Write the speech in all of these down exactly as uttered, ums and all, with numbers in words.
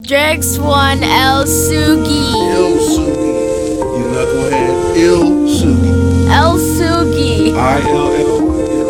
Drex one El Sugi. Il Sugi. You knucklehead. Il Sugi. El Sugi. I L L.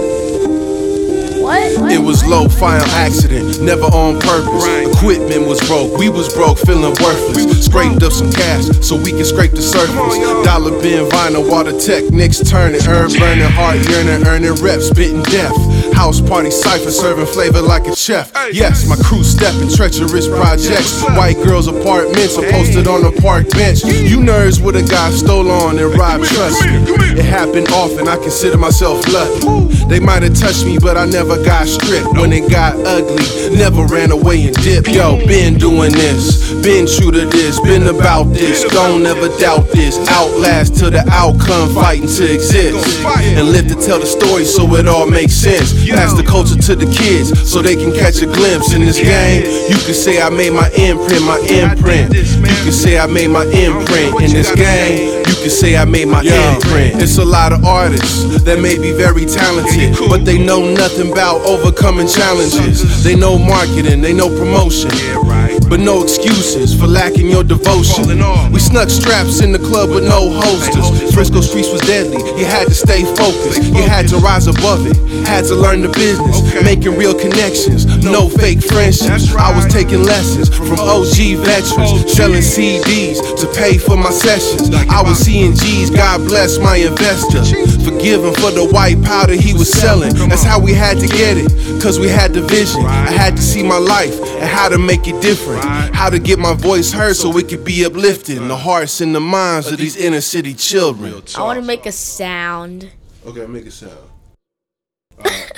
What? what? It was low, fire accident, never on purpose. Equipment was broke, we was broke, feeling worthless. Scraped up some cash so we can scrape the surface. Dollar bin vinyl, water techniques turning, herb burning, heart yearning, earning reps, spitting death. House party cipher, serving flavor like a chef. Yes, my crew stepping, treacherous projects. White girls' apartments are posted on the park bench. You nerds would've got stole on and robbed, trust me. It happened often, I consider myself lucky. They might have touched me, but I never got stripped. When it got ugly, never ran away and dipped. Yo, been doing this, been true to this, been about this. Don't ever doubt this. Outlast till the outcome, fighting to exist. And live to tell the story so it all makes sense. Pass the culture to the kids so they can catch a glimpse in this game. You can say I made my imprint, my imprint. You can say I made my imprint in this game. You can say I made my imprint. It's a lot of artists that may be very talented, but they know nothing about overcoming challenges. They know marketing, they know promotion, but no excuses for lacking your devotion. We snuck straps in the club with no holsters. Frisco streets was deadly, you had to stay focused. You had to rise above it, had to learn the business, making real connections, no fake friendships. I was taking lessons from O G veterans, selling C Ds to pay for my sessions. I was seeing G's, God bless my investor. Forgive him for the white powder he was selling. That's how we had to get it, cause we had the vision. I had to see my life and how to make it different. How to get my voice heard so it could be uplifted in the hearts and the minds of these inner city children. I want to make a sound. Okay, make a sound. Alright.